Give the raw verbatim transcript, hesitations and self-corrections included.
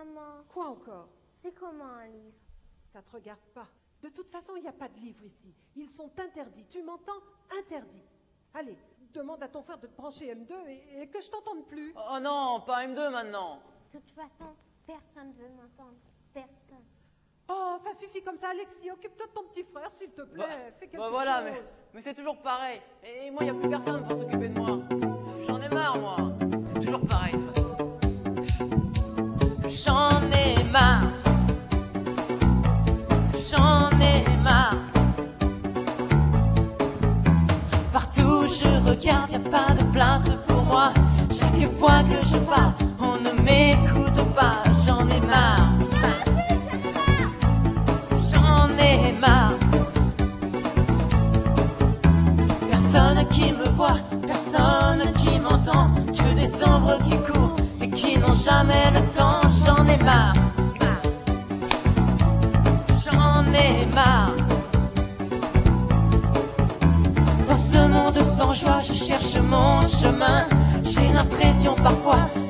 maman. Quoi encore? C'est comment un livre? Ça te regarde pas. De toute façon, il n'y a pas de livres ici. Ils sont interdits. Tu m'entends? Interdits. Allez, demande à ton frère de te brancher M deux et, et que je t'entende plus. Oh non, pas M deux maintenant. De toute façon, personne ne veut m'entendre. Personne. Oh, ça suffit comme ça, Alexis. Occupe-toi de ton petit frère, s'il te plaît. Bah, Fais quelque bah voilà, chose. mais, mais c'est toujours pareil. Et moi, il n'y a plus personne pour s'occuper de moi. J'en ai marre, moi. C'est toujours pareil, de toute façon. J'en ai marre. J'en ai marre. Partout où je regarde, y a pas de place pour moi. Chaque fois que je parle, on ne m'écoute pas. J'en ai marre. J'en ai marre. Personne qui me voit, personne qui m'entend, que des ombres qui courent et qui n'ont jamais le temps. J'en ai marre. J'en ai marre. Dans ce monde sans joie, je cherche mon chemin. J'ai l'impression parfois